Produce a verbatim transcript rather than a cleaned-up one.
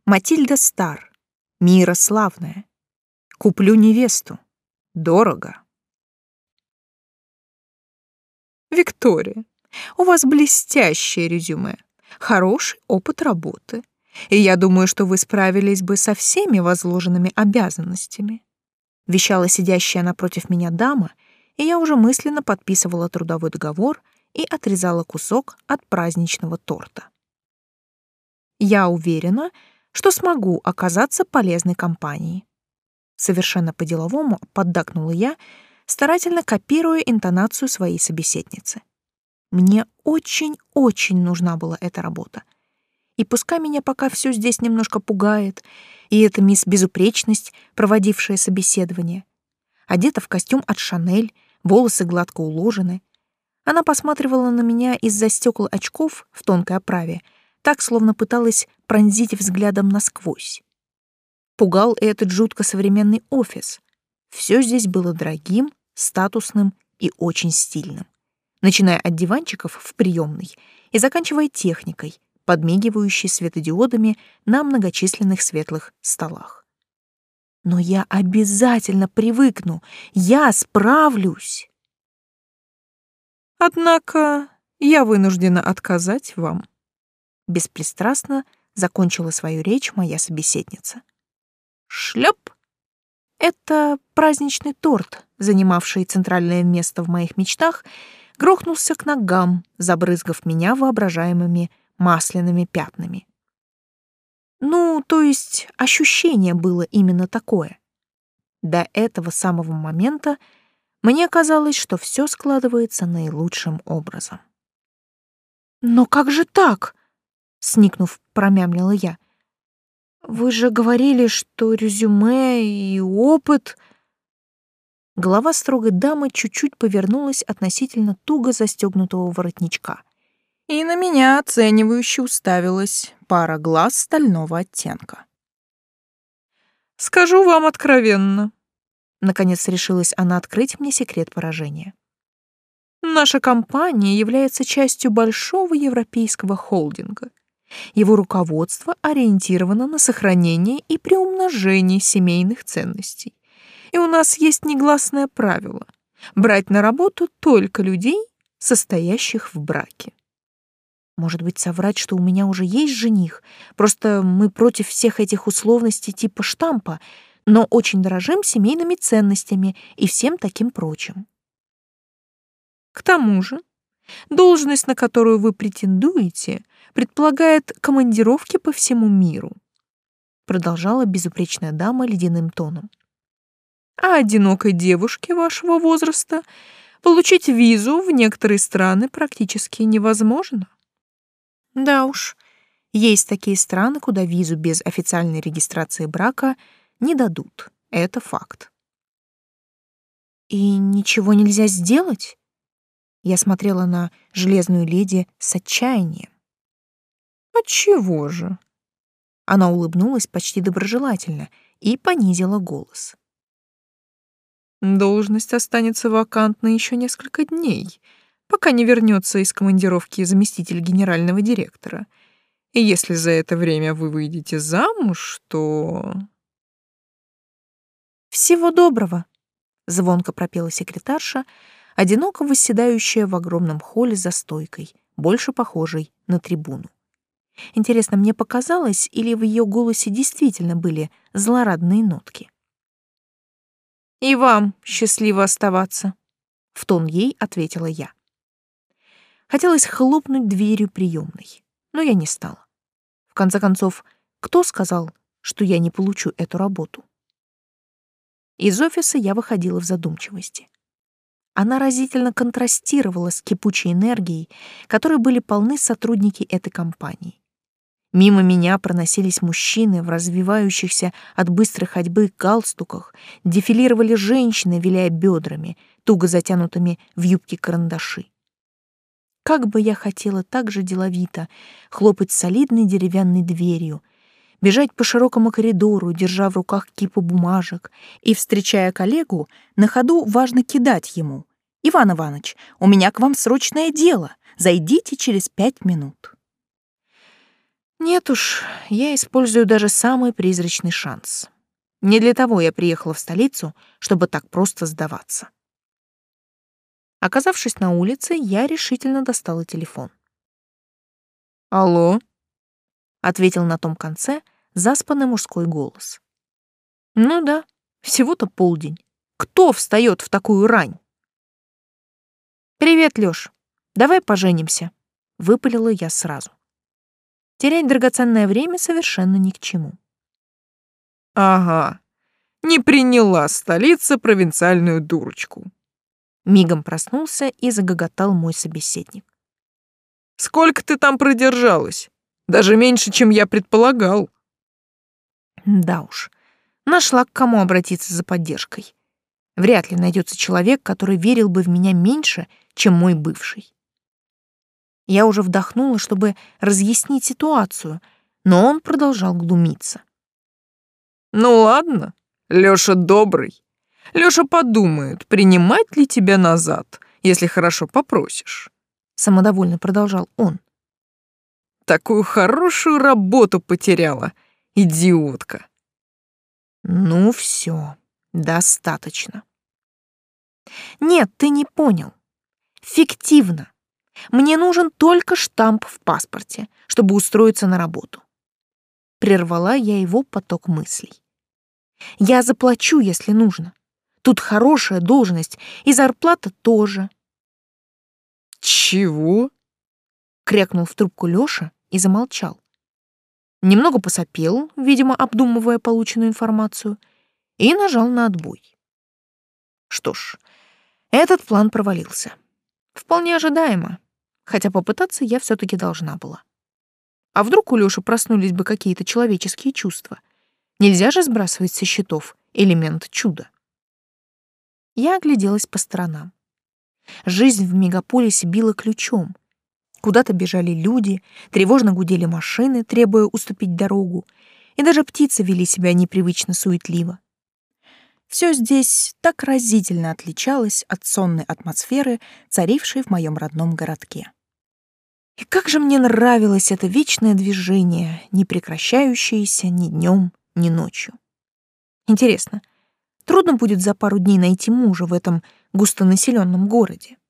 Матильда Стар. Мира славная. Куплю невесту. Дорого. Виктория, у вас блестящее резюме, хороший опыт работы, и я думаю, что вы справились бы со всеми возложенными обязанностями. Вещала сидящая напротив меня дама, и я уже мысленно подписывала трудовой договор и отрезала кусок от праздничного торта. Я уверена, что смогу оказаться полезной компании. Совершенно по-деловому поддакнула я, старательно копируя интонацию своей собеседницы. Мне очень-очень нужна была эта работа. И пускай меня пока все здесь немножко пугает, и эта мисс Безупречность, проводившая собеседование, одета в костюм от Шанель, волосы гладко уложены. Она посматривала на меня из-за стекол очков в тонкой оправе, так, словно пыталась пронзить взглядом насквозь. Пугал и этот жутко современный офис. Все здесь было дорогим, статусным и очень стильным, начиная от диванчиков в приемной и заканчивая техникой, подмигивающей светодиодами на многочисленных светлых столах. Но я обязательно привыкну, я справлюсь. Однако я вынуждена отказать вам. Беспристрастно закончила свою речь моя собеседница. Шлеп! Это праздничный торт, занимавший центральное место в моих мечтах, грохнулся к ногам, забрызгав меня воображаемыми масляными пятнами. Ну, то есть ощущение было именно такое. До этого самого момента мне казалось, что все складывается наилучшим образом. «Но как же так?» — сникнув, промямлила я. «Вы же говорили, что резюме и опыт...» Голова строгой дамы чуть-чуть повернулась относительно туго застегнутого воротничка, и на меня оценивающе уставилась пара глаз стального оттенка. «Скажу вам откровенно», — наконец решилась она открыть мне секрет поражения. «Наша компания является частью большого европейского холдинга. Его руководство ориентировано на сохранение и приумножение семейных ценностей. И у нас есть негласное правило — брать на работу только людей, состоящих в браке. Может быть, соврать, что у меня уже есть жених, просто мы против всех этих условностей типа штампа, но очень дорожим семейными ценностями и всем таким прочим. К тому же, должность, на которую вы претендуете, предполагает командировки по всему миру», — продолжала безупречная дама ледяным тоном. «А одинокой девушке вашего возраста получить визу в некоторые страны практически невозможно». Да уж, есть такие страны, куда визу без официальной регистрации брака не дадут. Это факт. «И ничего нельзя сделать?» Я смотрела на железную леди с отчаянием. «Отчего же?» Она улыбнулась почти доброжелательно и понизила голос. «Должность останется вакантной еще несколько дней, пока не вернется из командировки заместитель генерального директора. И если за это время вы выйдете замуж, то...» «Всего доброго», — звонко пропела секретарша, одиноко восседающая в огромном холле за стойкой, больше похожей на трибуну. Интересно, мне показалось, или в ее голосе действительно были злорадные нотки? «И вам счастливо оставаться», — в тон ей ответила я. Хотелось хлопнуть дверью приемной, но я не стала. В конце концов, кто сказал, что я не получу эту работу? Из офиса я выходила в задумчивости. Она разительно контрастировала с кипучей энергией, которой были полны сотрудники этой компании. Мимо меня проносились мужчины в развивающихся от быстрой ходьбы галстуках, дефилировали женщины, виляя бедрами, туго затянутыми в юбки-карандаши. Как бы я хотела так же деловито хлопать солидной деревянной дверью, бежать по широкому коридору, держа в руках кипу бумажек, и, встречая коллегу, на ходу важно кидать ему: «Иван Иванович, у меня к вам срочное дело, зайдите через пять минут». Нет уж, я использую даже самый призрачный шанс. Не для того я приехала в столицу, чтобы так просто сдаваться. Оказавшись на улице, я решительно достала телефон. «Алло», — ответил на том конце заспанный мужской голос. «Ну да, всего-то полдень. Кто встает в такую рань?» «Привет, Лёш. Давай поженимся», — выпалила я сразу. Терять драгоценное время совершенно ни к чему. «Ага, не приняла столица провинциальную дурочку». Мигом проснулся и загоготал мой собеседник. «Сколько ты там продержалась? Даже меньше, чем я предполагал». Да уж, нашла к кому обратиться за поддержкой. Вряд ли найдется человек, который верил бы в меня меньше, чем мой бывший. Я уже вдохнула, чтобы разъяснить ситуацию, но он продолжал глумиться. «Ну ладно, Лёша добрый. Лёша подумает, принимать ли тебя назад, если хорошо попросишь». Самодовольно продолжал он. «Такую хорошую работу потеряла, идиотка». Ну все, достаточно. Нет, ты не понял. Фиктивно. Мне нужен только штамп в паспорте, чтобы устроиться на работу. Прервала я его поток мыслей. Я заплачу, если нужно. Тут хорошая должность, и зарплата тоже. «Чего?» — крякнул в трубку Лёша и замолчал. Немного посопел, видимо, обдумывая полученную информацию, и нажал на отбой. Что ж, этот план провалился. Вполне ожидаемо, хотя попытаться я все-таки должна была. А вдруг у Лёши проснулись бы какие-то человеческие чувства? Нельзя же сбрасывать со счетов элемент чуда. Я огляделась по сторонам. Жизнь в мегаполисе била ключом. Куда-то бежали люди, тревожно гудели машины, требуя уступить дорогу, и даже птицы вели себя непривычно суетливо. Все здесь так разительно отличалось от сонной атмосферы, царившей в моем родном городке. И как же мне нравилось это вечное движение, не прекращающееся ни днем, ни ночью. Интересно, трудно будет за пару дней найти мужа в этом густонаселенном городе?